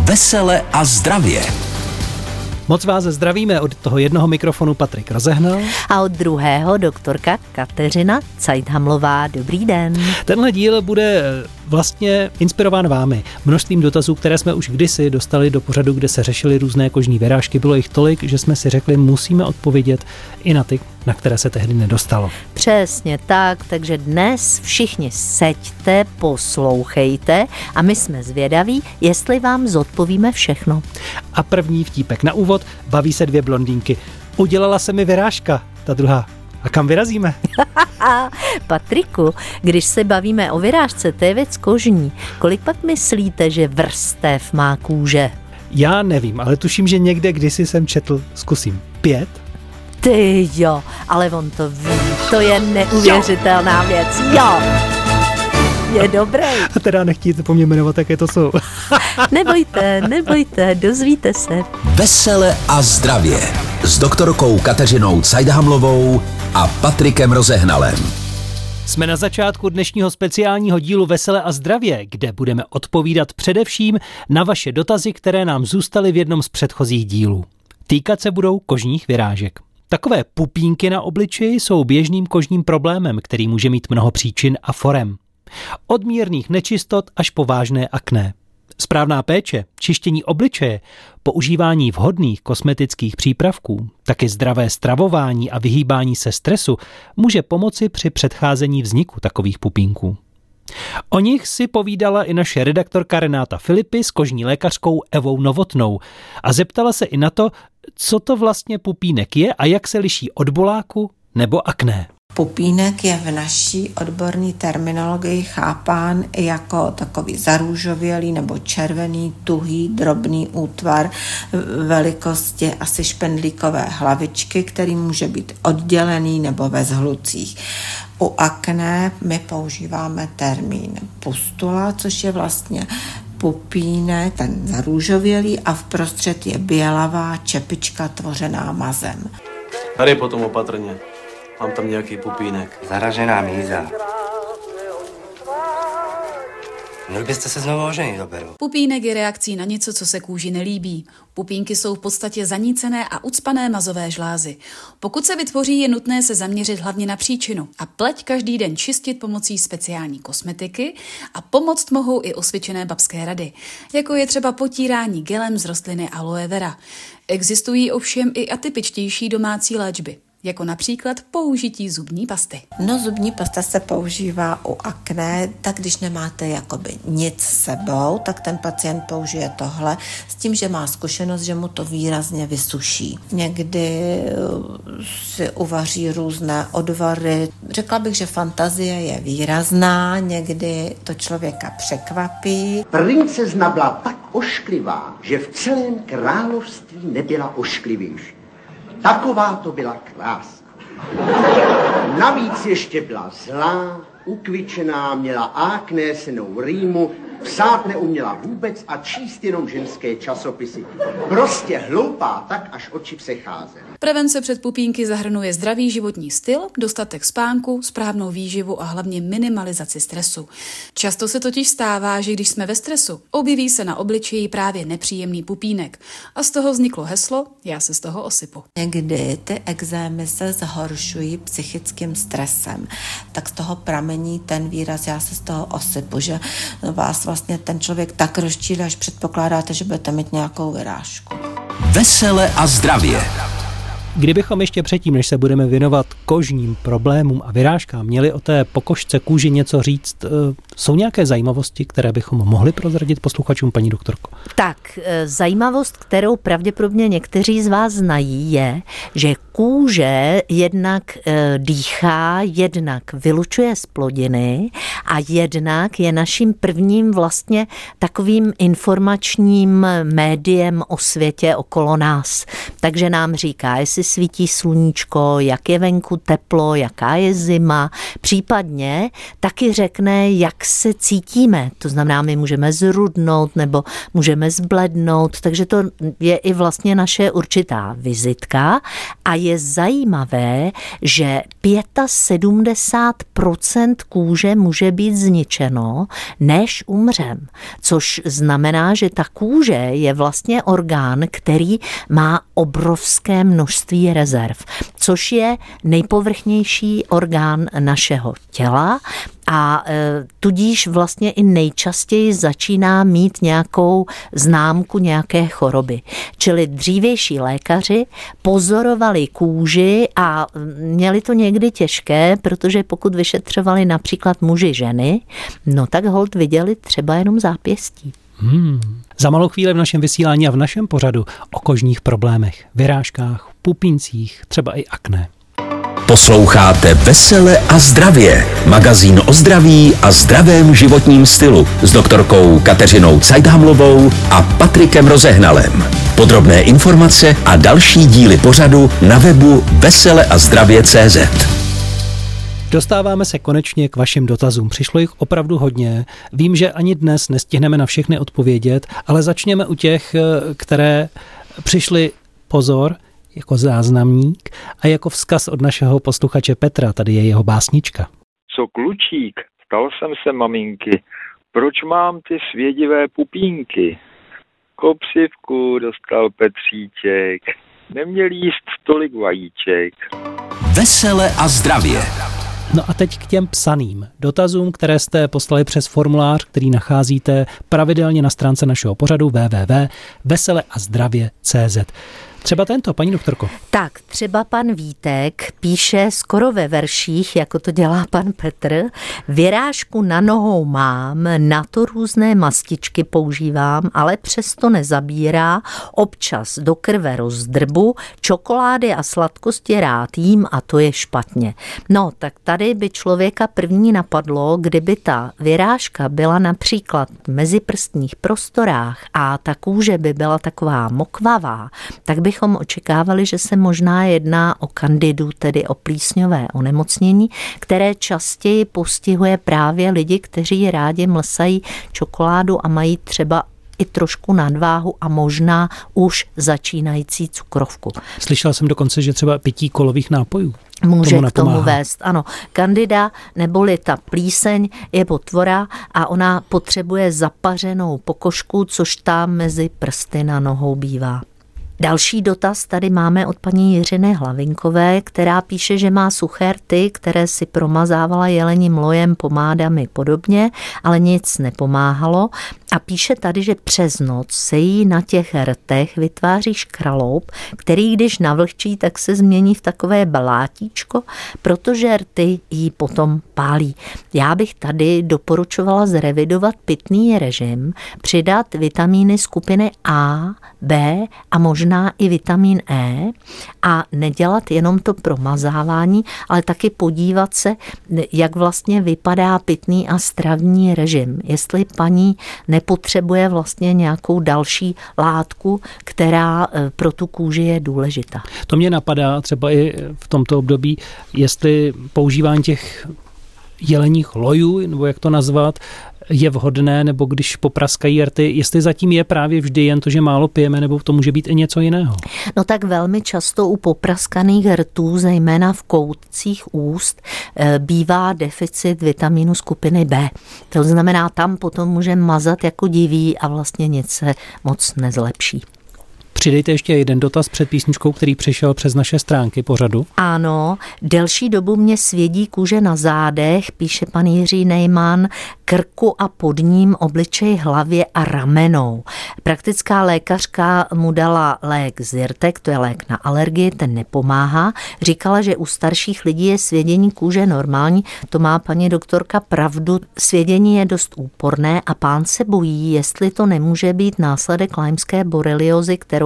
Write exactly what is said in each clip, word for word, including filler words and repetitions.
Vesele a zdravě. Moc vás zdravíme, od toho jednoho mikrofonu Patrik Rozehnal. A od druhého doktorka Kateřina Cajthamlová. Dobrý den. Tenhle díl bude vlastně inspirován vámi. Množstvím dotazů, které jsme už kdysi dostali do pořadu, kde se řešily různé kožní vyrážky, bylo jich tolik, že jsme si řekli, musíme odpovědět i na ty, na které se tehdy nedostalo. Přesně tak, takže dnes všichni seďte, poslouchejte a my jsme zvědaví, jestli vám zodpovíme všechno. A první vtípek na úvod, baví se dvě blondýnky. Udělala se mi vyrážka, ta druhá. A kam vyrazíme? Patriku, když se bavíme o vyrážce, to je věc kožní. Kolik pak myslíte, že vrstev má kůže? Já nevím, ale tuším, že někde kdysi jsem četl, zkusím, pět? Ty jo, ale on to ví, to je neuvěřitelná jo. věc, jo. Je dobrý. A teda nechtějte po mně jmenovat, jaké to jsou. Nebojte, nebojte, dozvíte se. Vesele a zdravě s doktorkou Kateřinou Cajthamlovou a Patrikem Rozehnalem. Jsme na začátku dnešního speciálního dílu Vesele a zdravě, kde budeme odpovídat především na vaše dotazy, které nám zůstaly v jednom z předchozích dílů. Týkat se budou kožních vyrážek. Takové pupínky na obličeji jsou běžným kožním problémem, který může mít mnoho příčin a forem. Od mírných nečistot až po vážné akné. Správná péče, čištění obličeje, používání vhodných kosmetických přípravků, taky zdravé stravování a vyhýbání se stresu může pomoci při předcházení vzniku takových pupínků. O nich si povídala i naše redaktorka Renáta Filipy s kožní lékařkou Evou Novotnou a zeptala se i na to, co to vlastně pupínek je a jak se liší od boláku nebo akné. Pupínek je v naší odborné terminologii chápán jako takový zarůžovělý nebo červený, tuhý, drobný útvar velikosti asi špendlíkové hlavičky, který může být oddělený nebo ve zhlucích. U akné my používáme termín pustula, což je vlastně pupínek, ten zarůžovělý a vprostřed je bělavá čepička tvořená mazem. Tady potom opatrně. Mám tam nějaký pupínek. Zaražená míza. Měli byste se znovu oženit, Roberu. Pupínek je reakcí na něco, co se kůži nelíbí. Pupínky jsou v podstatě zanícené a ucpané mazové žlázy. Pokud se vytvoří, je nutné se zaměřit hlavně na příčinu a pleť každý den čistit pomocí speciální kosmetiky a pomoct mohou i osvědčené babské rady, jako je třeba potírání gelem z rostliny aloe vera. Existují ovšem i atypičtější domácí léčby, jako například použití zubní pasty. No, zubní pasta se používá u akné, tak když nemáte jakoby nic s sebou, tak ten pacient použije tohle s tím, že má zkušenost, že mu to výrazně vysuší. Někdy si uvaří různé odvary. Řekla bych, že fantazie je výrazná, někdy to člověka překvapí. Princezna byla tak ošklivá, že v celém království nebyla ošklivější. Taková to byla krásná. Navíc ještě byla zlá, ukvičená, měla aknésenou rýmu, psát neuměla vůbec a číst jenom ženské časopisy. Prostě hloupá, tak až oči přecházely. Prevence před pupínky zahrnuje zdravý životní styl, dostatek spánku, správnou výživu a hlavně minimalizaci stresu. Často se totiž stává, že když jsme ve stresu, objeví se na obličeji právě nepříjemný pupínek. A z toho vzniklo heslo "Já se z toho osypu". Někdy ty ekzémy se zhoršují psychickým stresem, tak z toho pramení ten výraz "já se z toho osypu", že vás vlastně ten člověk tak rozčílí, až předpokládáte, že budete mít nějakou vyrážku. Vesele a zdravě. Kdybychom ještě předtím, než se budeme věnovat kožním problémům a vyrážkám, měli o té pokožce kůži něco říct, jsou nějaké zajímavosti, které bychom mohli prozradit posluchačům, paní doktorko? Tak, zajímavost, kterou pravděpodobně někteří z vás znají, je, že kůže jednak dýchá, jednak vylučuje zplodiny a jednak je naším prvním vlastně takovým informačním médiem o světě okolo nás. Takže nám říká, jestli svítí sluníčko, jak je venku teplo, jaká je zima, případně taky řekne, jak se cítíme. To znamená, my můžeme zrudnout nebo můžeme zblednout, takže to je i vlastně naše určitá vizitka a je zajímavé, že sedmdesát pět procent kůže může být zničeno, než umřem, což znamená, že ta kůže je vlastně orgán, který má obrovské množství rezerv, což je nejpovrchnější orgán našeho těla a e, tudíž vlastně i nejčastěji začíná mít nějakou známku nějaké choroby. Čili dřívější lékaři pozorovali kůži a měli to někdy těžké, protože pokud vyšetřovali například muži ženy, no tak holt viděli třeba jenom zápěstí. Hmm. Za malou chvíli v našem vysílání a v našem pořadu o kožních problémech, vyrážkách, pupíncích, třeba i akné. Posloucháte Vesele a zdravě, magazín o zdraví a zdravém životním stylu s doktorkou Kateřinou Cajdhamlovou a Patrikem Rozehnalem. Podrobné informace a další díly pořadu na webu vesele a zdravě tečka cé zet. Dostáváme se konečně k vašim dotazům. Přišlo jich opravdu hodně. Vím, že ani dnes nestihneme na všechny odpovědět, ale začněme u těch, které přišly, pozor, jako záznamník a jako vzkaz od našeho posluchače Petra. Tady je jeho básnička. Co klučík, ptal jsem se maminky, proč mám ty svědivé pupínky? Kopřivku dostal Petříček, neměl jíst tolik vajíček. Vesele a zdravě. No a teď k těm psaným dotazům, které jste poslali přes formulář, který nacházíte pravidelně na stránce našeho pořadu w w w tečka vesele a zdravě tečka cé zet. Třeba tento, paní doktorko. Tak, třeba pan Vítek píše skoro ve verších, jako to dělá pan Petr. Vyrážku na nohou mám, na to různé mastičky používám, ale přesto nezabírá. Občas do krve rozdrbu, čokolády a sladkosti rád jím a to je špatně. No, tak tady by člověka první napadlo, kdyby ta vyrážka byla například v meziprstních prostorách a ta kůže by byla taková mokvavá, tak by bychom očekávali, že se možná jedná o kandidu, tedy o plísňové onemocnění, které častěji postihuje právě lidi, kteří rádi mlsají čokoládu a mají třeba i trošku nadváhu a možná už začínající cukrovku. Slyšel jsem dokonce, že třeba pití kolových nápojů může k tomu vést. Ano, kandida neboli ta plíseň je potvora a ona potřebuje zapařenou pokožku, což tam mezi prsty na nohou bývá. Další dotaz tady máme od paní Jiřiny Hlavinkové, která píše, že má suché rty, které si promazávala jelením lojem, pomádami podobně, ale nic nepomáhalo. A píše tady, že přes noc se jí na těch rtech vytváří škraloup, který když navlhčí, tak se změní v takové blátíčko, protože rty jí potom pálí. Já bych tady doporučovala zrevidovat pitný režim, přidat vitamíny skupiny A, B a možná i vitamin E a nedělat jenom to promazávání, ale taky podívat se, jak vlastně vypadá pitný a stravní režim. Jestli paní nepotřebuje vlastně nějakou další látku, která pro tu kůži je důležitá. To mě napadá třeba i v tomto období, jestli používání těch jeleních lojů, nebo jak to nazvat, je vhodné, nebo když popraskají rty, jestli zatím je právě vždy jen to, že málo pijeme, nebo to může být i něco jiného? No tak velmi často u popraskaných rtů, zejména v koutcích úst, bývá deficit vitamínu skupiny B. To znamená, tam potom může mazat jako diví a vlastně nic se moc nezlepší. Přidejte ještě jeden dotaz před písničkou, který přišel přes naše stránky pořadu. Ano, delší dobu mě svědí kůže na zádech, píše pan Jiří Nejman, krku a pod ním, obličej, hlavě a ramenou. Praktická lékařka mu dala lék Zyrtek, to je lék na alergii, ten nepomáhá. Říkala, že u starších lidí je svědění kůže normální, to má paní doktorka pravdu. Svědění je dost úporné a pán se bojí, jestli to nemůže být následek lymeské boreliozy, kterou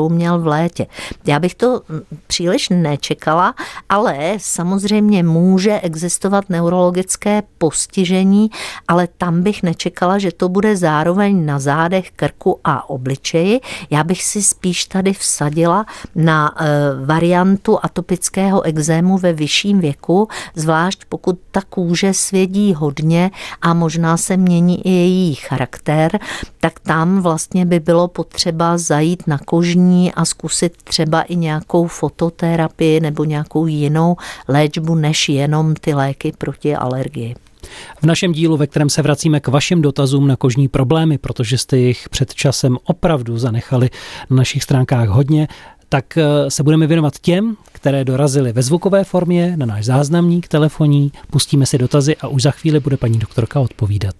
měl v létě. Já bych to příliš nečekala, ale samozřejmě může existovat neurologické postižení, ale tam bych nečekala, že to bude zároveň na zádech, krku a obličeji. Já bych si spíš tady vsadila na e, variantu atopického ekzému ve vyšším věku, zvlášť pokud ta kůže svědí hodně a možná se mění i její charakter, tak tam vlastně by bylo potřeba zajít na kožní a zkusit třeba i nějakou fototerapii nebo nějakou jinou léčbu než jenom ty léky proti alergii. V našem dílu, ve kterém se vracíme k vašim dotazům na kožní problémy, protože jste jich před časem opravdu zanechali na našich stránkách hodně, tak se budeme věnovat těm, které dorazily ve zvukové formě na náš záznamník telefonní. Pustíme si dotazy a už za chvíli bude paní doktorka odpovídat.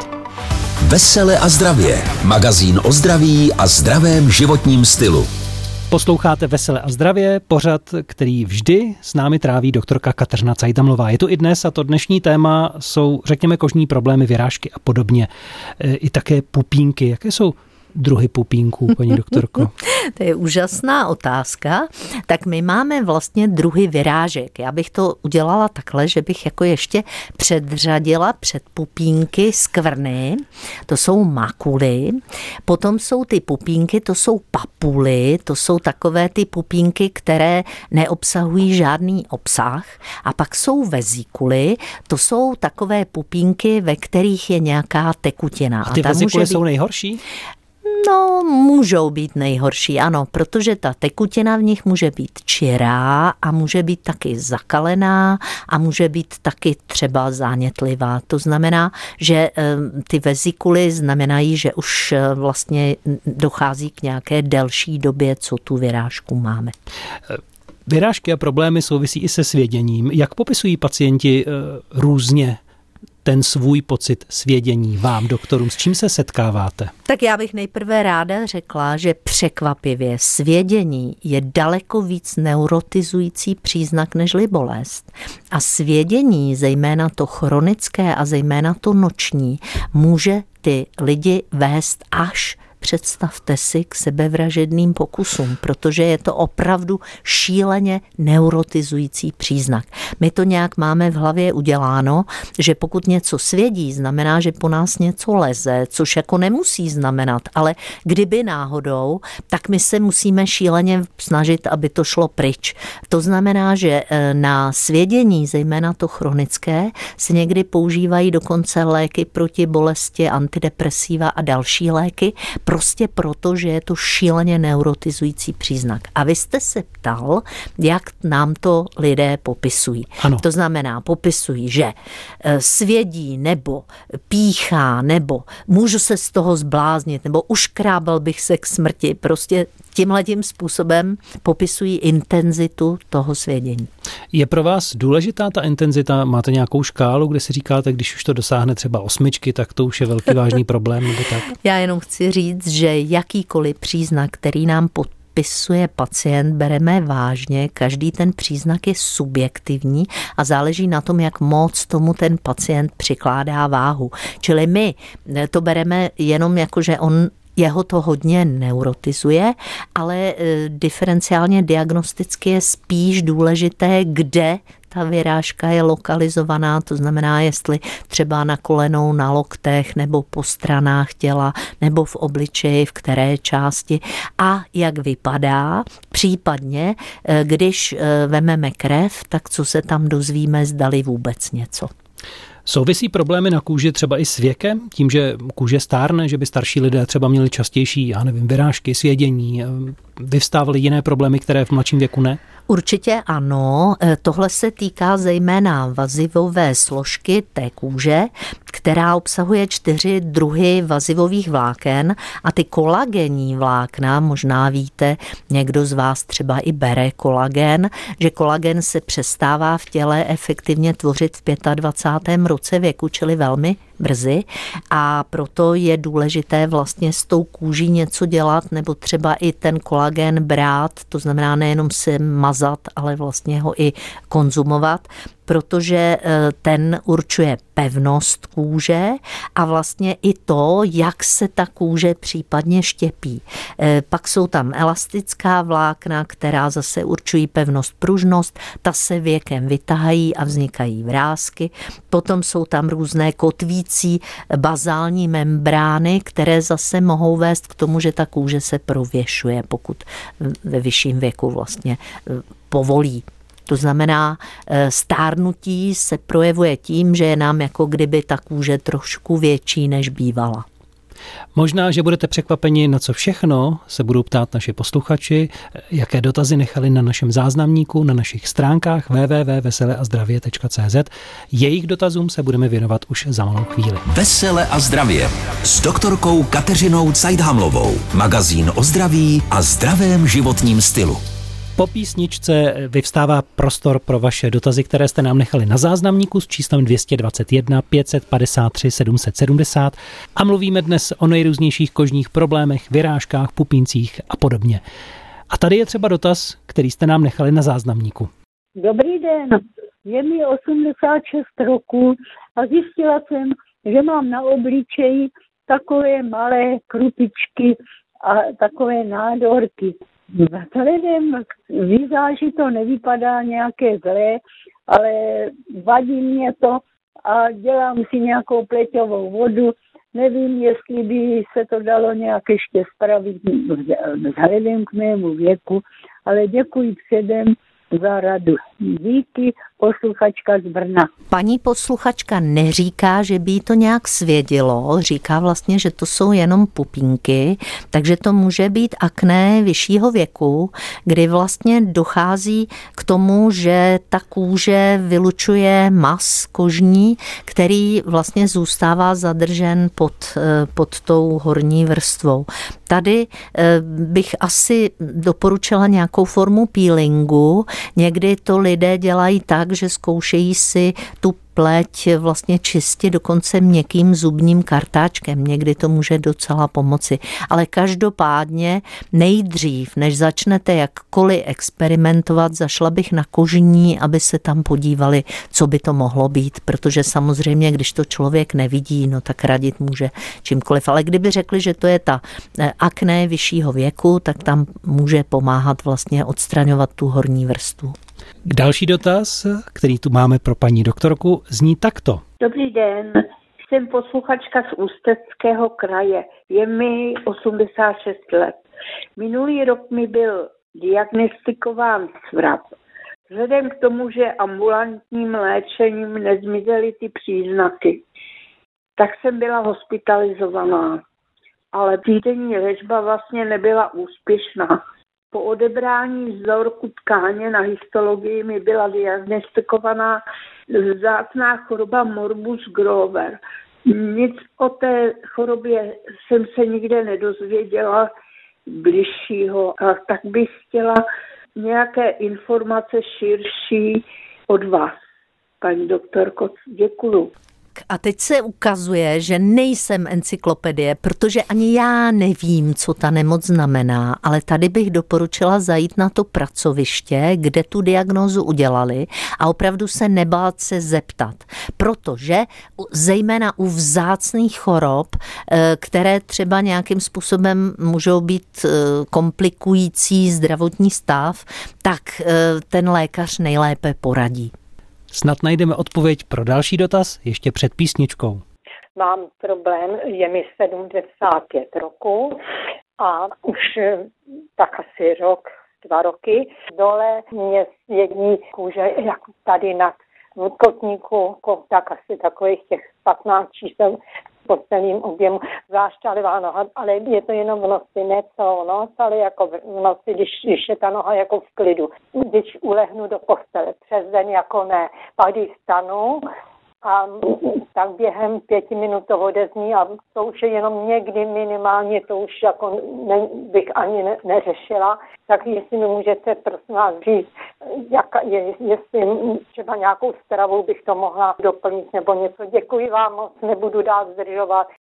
Vesele a zdravě. Magazín o zdraví a zdravém životním stylu. Posloucháte Vesele a zdravě, pořad, který vždy s námi tráví doktorka Kateřina Cajdamlová. Je tu i dnes a to dnešní téma jsou, řekněme, kožní problémy, vyrážky a podobně. I také pupínky. Jaké jsou druhy pupínků, paní doktorko? To je úžasná otázka. Tak my máme vlastně druhy vyrážek. Já bych to udělala takhle, že bych jako ještě předřadila před pupínky skvrny, to jsou makuly, potom jsou ty pupínky, to jsou papuly, to jsou takové ty pupínky, které neobsahují žádný obsah, a pak jsou vezíkuly, to jsou takové pupínky, ve kterých je nějaká tekutina. A ty vezíkuly jsou nejhorší? No, můžou být nejhorší, ano, protože ta tekutina v nich může být čirá a může být taky zakalená a může být taky třeba zánětlivá. To znamená, že ty vezikuly znamenají, že už vlastně dochází k nějaké delší době, co tu vyrážku máme. Vyrážky a problémy souvisí i se svěděním. Jak popisují pacienti různě ten svůj pocit svědění vám, doktorům? S čím se setkáváte? Tak já bych nejprve ráda řekla, že překvapivě svědění je daleko víc neurotizující příznak nežli bolest. A svědění, zejména to chronické a zejména to noční, může ty lidi vést až, představte si, k sebevražedným pokusům, protože je to opravdu šíleně neurotizující příznak. My to nějak máme v hlavě uděláno, že pokud něco svědí, znamená, že po nás něco leze, což jako nemusí znamenat, ale kdyby náhodou, tak my se musíme šíleně snažit, aby to šlo pryč. To znamená, že na svědění, zejména to chronické, se někdy používají dokonce léky proti bolesti, antidepresiva a další léky, prostě proto, že je to šíleně neurotizující příznak. A vy jste se ptal, jak nám to lidé popisují. Ano. To znamená, popisují, že svědí nebo píchá, nebo můžu se z toho zbláznit, nebo uškrábal bych se k smrti. Prostě tímhletím způsobem popisují intenzitu toho svědění. Je pro vás důležitá ta intenzita? Máte nějakou škálu, kde si říkáte, když už to dosáhne třeba osmičky, tak to už je velký vážný problém, nebo tak? Já jenom chci říct, že jakýkoliv příznak, který nám popisuje pacient, bereme vážně. Každý ten příznak je subjektivní a záleží na tom, jak moc tomu ten pacient přikládá váhu. Čili my to bereme jenom jako, že on jeho to hodně neurotizuje, ale diferenciálně diagnosticky je spíš důležité, kde ta vyrážka je lokalizovaná, to znamená, jestli třeba na kolenou, na loktech, nebo po stranách těla, nebo v obličeji, v které části a jak vypadá. Případně, když vememe krev, tak co se tam dozvíme, zdali vůbec něco. Souvisí problémy na kůži třeba i s věkem? Tím, že kůže stárne, že by starší lidé třeba měli častější, já nevím, vyrážky, svědění, vyvstávaly jiné problémy, které v mladším věku ne? Určitě ano, tohle se týká zejména vazivové složky té kůže, která obsahuje čtyři druhy vazivových vláken a ty kolagenní vlákna, možná víte, někdo z vás třeba i bere kolagen, že kolagen se přestává v těle efektivně tvořit v dvacátém pátém roce věku, čili velmi brzy, a proto je důležité vlastně s tou kůží něco dělat, nebo třeba i ten kolagen brát, to znamená nejenom se mazat, ale vlastně ho i konzumovat, protože ten určuje pevnost kůže a vlastně i to, jak se ta kůže případně štěpí. Pak jsou tam elastická vlákna, která zase určují pevnost, pružnost, ta se věkem vytahají a vznikají vrásky. Potom jsou tam různé kotvící bazální membrány, které zase mohou vést k tomu, že ta kůže se prověšuje, pokud ve vyšším věku vlastně povolí. To znamená, stárnutí se projevuje tím, že je nám jako kdyby ta kůže trošku větší, než bývala. Možná, že budete překvapeni, na co všechno se budou ptát naši posluchači, jaké dotazy nechali na našem záznamníku, na našich stránkách w w w tečka vesele a zdravě tečka c z. Jejich dotazům se budeme věnovat už za malou chvíli. Vesele a zdravě s doktorkou Kateřinou Cajdhamlovou. Magazín o zdraví a zdravém životním stylu. Po písničce vyvstává prostor pro vaše dotazy, které jste nám nechali na záznamníku s číslem dvě stě dvacet jedna pět set padesát tři sedm set sedmdesát a mluvíme dnes o nejrůznějších kožních problémech, vyrážkách, pupíncích a podobně. A tady je třeba dotaz, který jste nám nechali na záznamníku. Dobrý den, je mi osmdesát šest roků a zjistila jsem, že mám na obličeji takové malé krupičky a takové nádorky. Vzhledem k vizáži to nevypadá nějaké zlé, ale vadí mě to a dělám si nějakou pleťovou vodu. Nevím, jestli by se to dalo nějak ještě spravit vzhledem k mému věku, ale děkuji předem za radu. Díky, posluchačka z Brna. Paní posluchačka neříká, že by jí to nějak svědilo, říká vlastně, že to jsou jenom pupínky, takže to může být akné vyššího věku, kdy vlastně dochází k tomu, že ta kůže vylučuje mas kožní, který vlastně zůstává zadržen pod, pod tou horní vrstvou. Tady bych asi doporučila nějakou formu peelingu. Někdy to lidé dělají tak, že zkoušejí si tu pleť vlastně čistit dokonce měkkým zubním kartáčkem. Někdy to může docela pomoci. Ale každopádně nejdřív, než začnete jakkoliv experimentovat, zašla bych na kožní, aby se tam podívali, co by to mohlo být. Protože samozřejmě, když to člověk nevidí, no tak radit může čímkoliv. Ale kdyby řekli, že to je ta akné vyššího věku, tak tam může pomáhat vlastně odstraňovat tu horní vrstvu. Další dotaz, který tu máme pro paní doktorku, zní takto. Dobrý den, jsem posluchačka z Ústeckého kraje. Je mi osmdesát šest let. Minulý rok mi byl diagnostikován svrat. Vzhledem k tomu, že ambulantním léčením nezmizely ty příznaky, tak jsem byla hospitalizovaná. Ale týdenní léčba vlastně nebyla úspěšná. Po odebrání vzorku tkáně na histologii mi byla diagnostikovaná vzácná choroba morbus Grover. Nic o té chorobě jsem se nikde nedozvěděla bližšího, a tak bych chtěla nějaké informace širší od vás, paní doktorko. Děkuju. A teď se ukazuje, že nejsem encyklopedie, protože ani já nevím, co ta nemoc znamená, ale tady bych doporučila zajít na to pracoviště, kde tu diagnózu udělali a opravdu se nebát se zeptat. Protože zejména u vzácných chorob, které třeba nějakým způsobem můžou být komplikující zdravotní stav, tak ten lékař nejlépe poradí. Snad najdeme odpověď pro další dotaz ještě před písničkou. Mám problém, je mi sedmdesát pět roku a už tak asi rok, dva roky. Dole mě svědí kůže jak tady nad kotníku, tak asi takových těch patnáct čísel v posledním objemu, zášťalivá noha, ale je to jenom v noci, ne celou noc, ale jako v noci, když, když je ta noha jako v klidu. Když ulehnu do postele, přes den jako ne, pak když stanu a tak během pěti minut to odezní a to už je jenom někdy minimálně, to už jako ne, bych ani ne, neřešila. Tak jestli mi můžete prosím vás říct, jak, je, jestli třeba nějakou stravou bych to mohla doplnit nebo něco. Děkuji vám moc, nebudu dál zdržovat.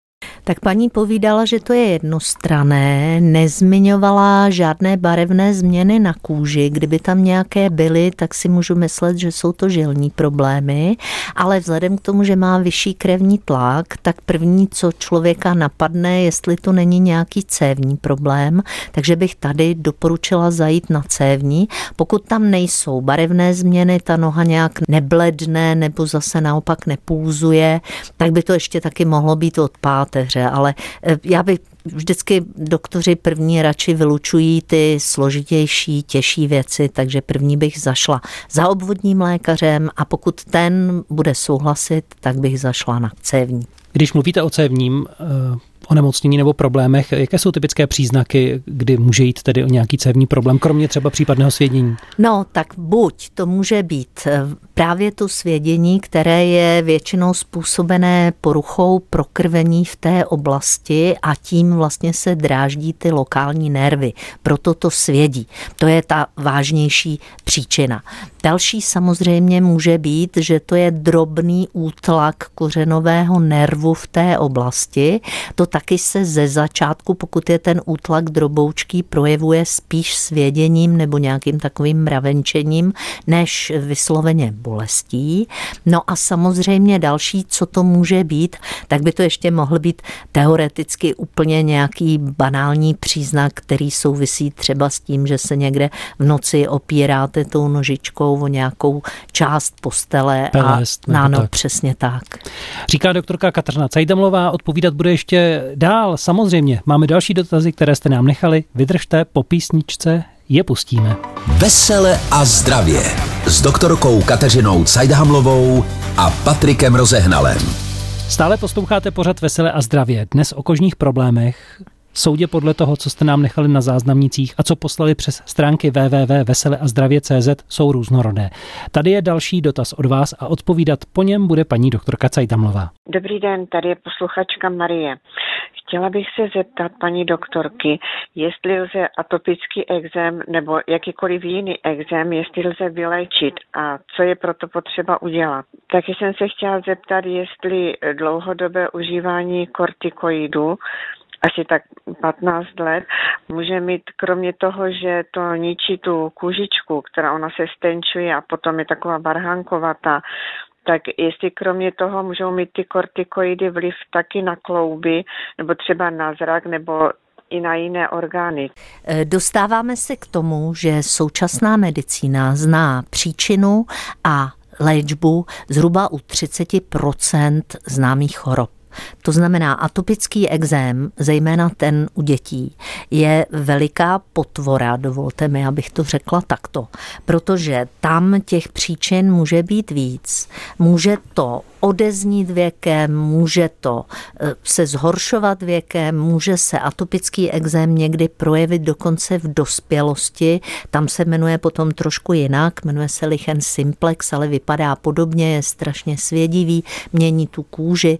Tak paní povídala, že to je jednostranné, nezmiňovala žádné barevné změny na kůži. Kdyby tam nějaké byly, tak si můžu myslet, že jsou to žilní problémy, ale vzhledem k tomu, že má vyšší krevní tlak, tak první, co člověka napadne, jestli to není nějaký cévní problém, takže bych tady doporučila zajít na cévní. Pokud tam nejsou barevné změny, ta noha nějak nebledne nebo zase naopak nepulzuje, tak by to ještě taky mohlo být od páteře, ale já bych vždycky doktoři první radši vylučují ty složitější, těžší věci, takže první bych zašla za obvodním lékařem a pokud ten bude souhlasit, tak bych zašla na cévní. Když mluvíte o cévním onemocnění nebo problémech, jaké jsou typické příznaky, kdy může jít tedy o nějaký cévní problém, kromě třeba případného svědění? No, tak buď to může být právě to svědění, které je většinou způsobené poruchou prokrvení v té oblasti a tím vlastně se dráždí ty lokální nervy. Proto to svědí. To je ta vážnější příčina. Další samozřejmě může být, že to je drobný útlak kořenového nervu v té oblasti. To taky se ze začátku, pokud je ten útlak droboučký, projevuje spíš svěděním nebo nějakým takovým mravenčením, než vysloveně bolestí. No a samozřejmě další, co to může být, tak by to ještě mohl být teoreticky úplně nějaký banální příznak, který souvisí třeba s tím, že se někde v noci opíráte tou nožičkou o nějakou část postele. Pelest, a no, tak. Přesně tak. Říká doktorka Kateřina Cajdamlová, odpovídat bude ještě dál. Samozřejmě, máme další dotazy, které jste nám nechali. Vydržte, po písničce je pustíme. Vesele a zdravě s doktorkou Kateřinou Cajdhamlovou a Patrikem Rozehnalem. Stále posloucháte pořad Vesele a zdravě. Dnes o kožních problémech. Soudě podle toho, co jste nám nechali na záznamnicích a co poslali přes stránky w w w tečka vesele a zdravě tečka c z, jsou různorodé. Tady je další dotaz od vás a odpovídat po něm bude paní doktorka Cajdamlová. Dobrý den, tady je posluchačka Marie. Chtěla bych se zeptat paní doktorky, jestli lze atopický ekzém nebo jakýkoliv jiný ekzém, jestli lze vyléčit a co je proto potřeba udělat. Taky jsem se chtěla zeptat, jestli dlouhodobé užívání kortikoidů asi tak patnáct let, může mít kromě toho, že to ničí tu kůžičku, která ona se stenčuje a potom je taková barhánkovatá, tak jestli kromě toho můžou mít ty kortikoidy vliv taky na klouby, nebo třeba na zrak, nebo i na jiné orgány. Dostáváme se k tomu, že současná medicína zná příčinu a léčbu zhruba u třicet procent známých chorob. To znamená, atopický ekzém, zejména ten u dětí, je veliká potvora, dovolte mi, abych to řekla takto, protože tam těch příčin může být víc. Může to odeznít věkem, může to se zhoršovat věkem, může se atopický ekzém někdy projevit dokonce v dospělosti. Tam se jmenuje potom trošku jinak, jmenuje se lichen simplex, ale vypadá podobně, je strašně svědivý, mění tu kůži.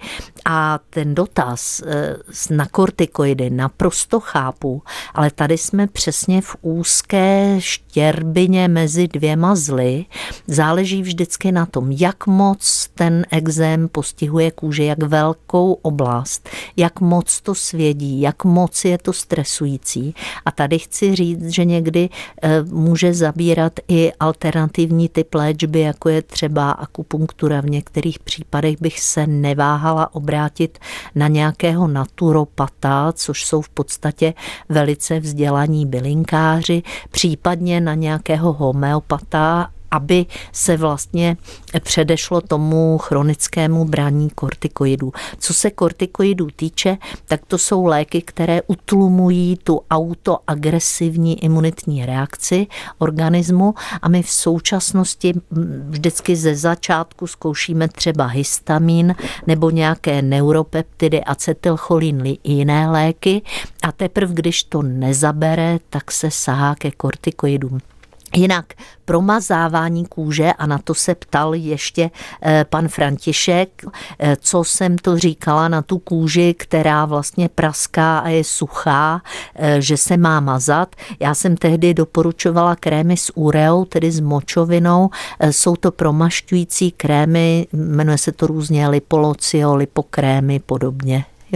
A ten dotaz na kortikoidy naprosto chápu, ale tady jsme přesně v úzké štěrbině mezi dvěma zly. Záleží vždycky na tom, jak moc ten ekzém postihuje kůži, jak velkou oblast, jak moc to svědí, jak moc je to stresující. A tady chci říct, že někdy e, může zabírat i alternativní typ léčby, jako je třeba akupunktura. V některých případech bych se neváhala obrátit na nějakého naturopata, což jsou v podstatě velice vzdělaní bylinkáři, případně na nějakého homeopata, aby se vlastně předešlo tomu chronickému braní kortikoidů. Co se kortikoidů týče, tak to jsou léky, které utlumují tu autoagresivní imunitní reakci organismu a my v současnosti vždycky ze začátku zkoušíme třeba histamin nebo nějaké neuropeptidy, acetylcholin i jiné léky a teprve, když to nezabere, tak se sahá ke kortikoidům. Jinak promazávání kůže, a na to se ptal ještě pan František, co jsem to říkala na tu kůži, která vlastně praská a je suchá, že se má mazat. Já jsem tehdy doporučovala krémy s ureou, tedy s močovinou. Jsou to promašťující krémy, jmenuje se to různě lipolocio, lipokrémy, podobně. Jo?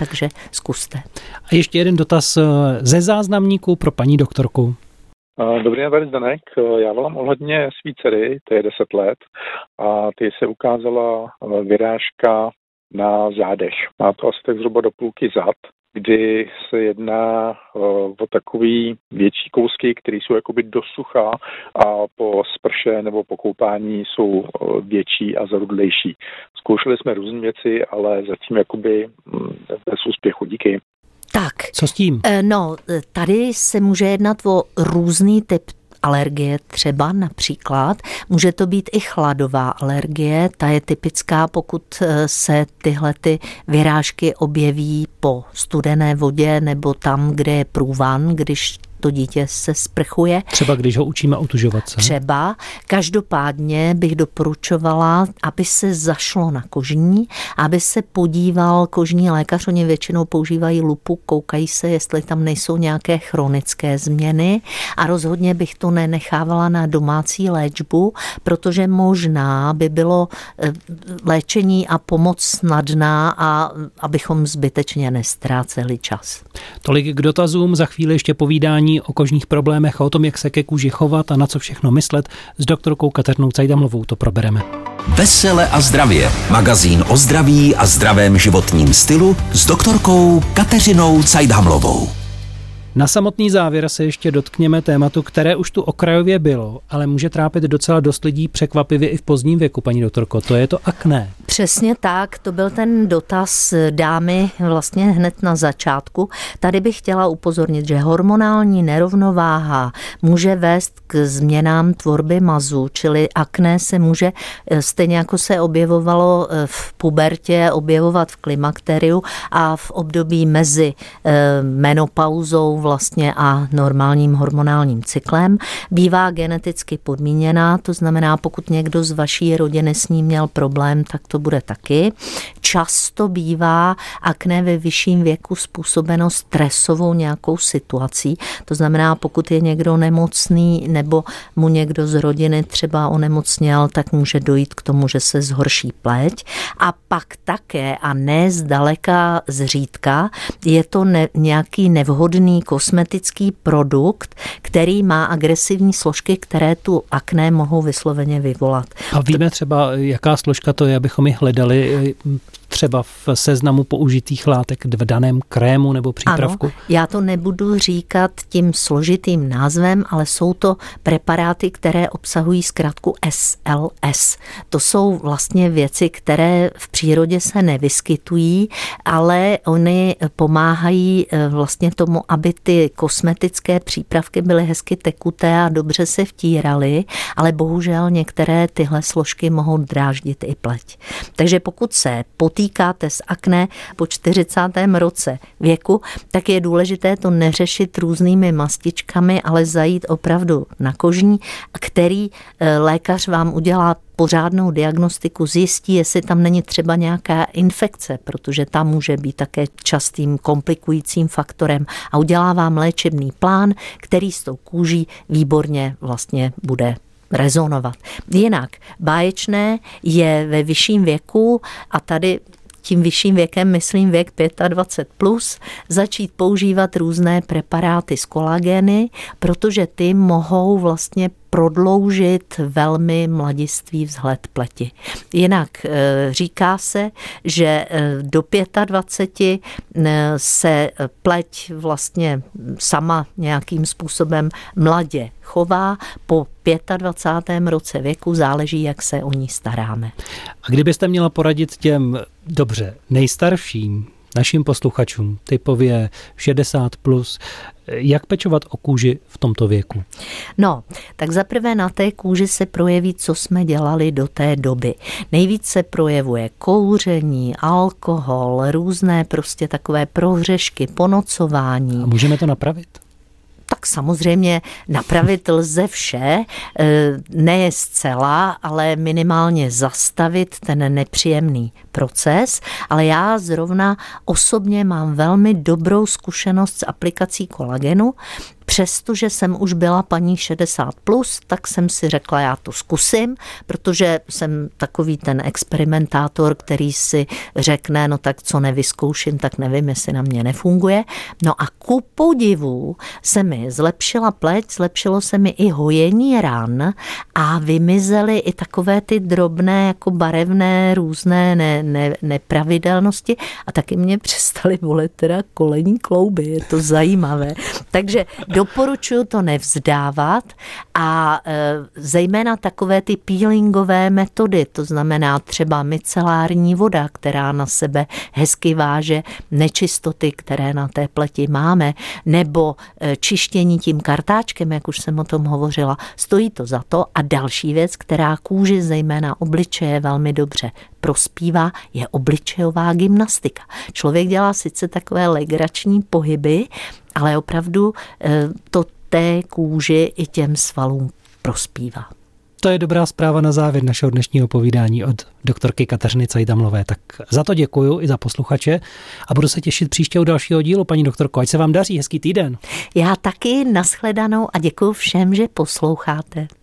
takže zkuste. A ještě jeden dotaz ze záznamníku pro paní doktorku. Dobrý den, tady Zdenek. Já volám ohledně svý dcery, to je deset let, a ty se ukázala vyrážka na zádech. Má to asi tak zhruba do půlky zad, kdy se jedná o takový větší kousky, které jsou jakoby do sucha a po sprše nebo po koupání jsou větší a zarudlejší. Zkoušeli jsme různé věci, ale zatím jakoby bez úspěchu. Díky. Tak. Co s tím? No, tady se může jednat o různý typ alergie, třeba například. Může to být i chladová alergie, ta je typická, pokud se tyhle ty vyrážky objeví po studené vodě nebo tam, kde je průvan, když to dítě se sprchuje. Třeba když ho učíme otužovat se. Třeba. Každopádně bych doporučovala, aby se zašlo na kožní, aby se podíval kožní lékař, oni většinou používají lupu, koukají se, jestli tam nejsou nějaké chronické změny a rozhodně bych to nenechávala na domácí léčbu, protože možná by bylo léčení a pomoc snadná a abychom zbytečně nestráceli čas. Tolik k dotazům, za chvíli ještě povídání o kožních problémech a o tom, jak se ke kůži chovat a na co všechno myslet. S doktorkou Kateřinou Cajdamlovou to probereme. Vesele a zdravě. Magazín o zdraví a zdravém životním stylu s doktorkou Kateřinou Cajdamlovou. Na samotný závěr se ještě dotkněme tématu, které už tu okrajově bylo, ale může trápit docela dost lidí překvapivě i v pozdním věku, paní doktorko. To je to akné. Přesně tak, to byl ten dotaz dámy vlastně hned na začátku. Tady bych chtěla upozornit, že hormonální nerovnováha může vést k změnám tvorby mazu, čili akné se může, stejně jako se objevovalo v pubertě, objevovat v klimakteriu a v období mezi menopauzou vlastně a normálním hormonálním cyklem. Bývá geneticky podmíněná, to znamená, pokud někdo z vaší rodiny s ním měl problém, tak to bude taky. Často bývá akné ve vyšším věku způsobeno stresovou nějakou situací. To znamená, pokud je někdo nemocný nebo mu někdo z rodiny třeba onemocněl, tak může dojít k tomu, že se zhorší pleť. A pak také, a ne zdaleka zřídka, je to ne, nějaký nevhodný kosmetický produkt, který má agresivní složky, které tu akné mohou vysloveně vyvolat. A víme třeba, jaká složka to je, abychom ji hledali třeba v seznamu použitých látek v daném krému nebo přípravku? Ano, já to nebudu říkat tím složitým názvem, ale jsou to preparáty, které obsahují zkratku S L S. To jsou vlastně věci, které v přírodě se nevyskytují, ale oni pomáhají vlastně tomu, aby ty kosmetické přípravky byly hezky tekuté a dobře se vtíraly, ale bohužel některé tyhle složky mohou dráždit i pleť. Takže pokud se potýkáte s akné po čtyřicátém roce věku, tak je důležité to neřešit různými mastičkami, ale zajít opravdu na kožní, který lékař vám udělá pořádnou diagnostiku, zjistí, jestli tam není třeba nějaká infekce, protože tam může být také častým komplikujícím faktorem a udělá vám léčebný plán, který s tou kůží výborně vlastně bude rezonovat. Jinak báječné je ve vyšším věku a tady tím vyšším věkem, myslím věk dvacet pět plus, začít používat různé preparáty z kolagény, protože ty mohou vlastně prodloužit velmi mladistvý vzhled pleti. Jinak říká se, že do dvacet pět se pleť vlastně sama nějakým způsobem mladě chová, po dvacátém pátém roce věku záleží, jak se o ní staráme. A kdybyste měla poradit těm, dobře, nejstarším našim posluchačům, typově šedesát plus, jak pečovat o kůži v tomto věku? No, tak zaprvé na té kůži se projeví, co jsme dělali do té doby. Nejvíc se projevuje kouření, alkohol, různé prostě takové prohřešky, ponocování. A můžeme to napravit? Tak samozřejmě napravit lze vše, ne zcela, ale minimálně zastavit ten nepříjemný proces, ale já zrovna osobně mám velmi dobrou zkušenost s aplikací kolagenu. přestože jsem už byla paní šedesát plus, tak jsem si řekla, já to zkusím, protože jsem takový ten experimentátor, který si řekne, no tak co nevyzkouším, tak nevím, jestli na mě nefunguje. No a ku podivu se mi zlepšila pleť, zlepšilo se mi i hojení ran a vymizely i takové ty drobné, jako barevné, různé ne, ne, nepravidelnosti a taky mě přestaly bolet teda kolenní klouby, je to zajímavé. Takže doporučuji to nevzdávat a e, zejména takové ty peelingové metody, to znamená třeba micelární voda, která na sebe hezky váže nečistoty, které na té pleti máme, nebo e, čištění tím kartáčkem, jak už jsem o tom hovořila, stojí to za to. A další věc, která kůži, zejména obličeje, velmi dobře prospívá, je obličejová gymnastika. Člověk dělá sice takové legrační pohyby, ale opravdu to té kůži i těm svalům prospívá. To je dobrá zpráva na závěr našeho dnešního povídání od doktorky Kateřiny Cajdamlové. Tak za to děkuju i za posluchače a budu se těšit příště u dalšího dílu. Paní doktorko, ať se vám daří, hezký týden. Já taky, nashledanou a děkuju všem, že posloucháte.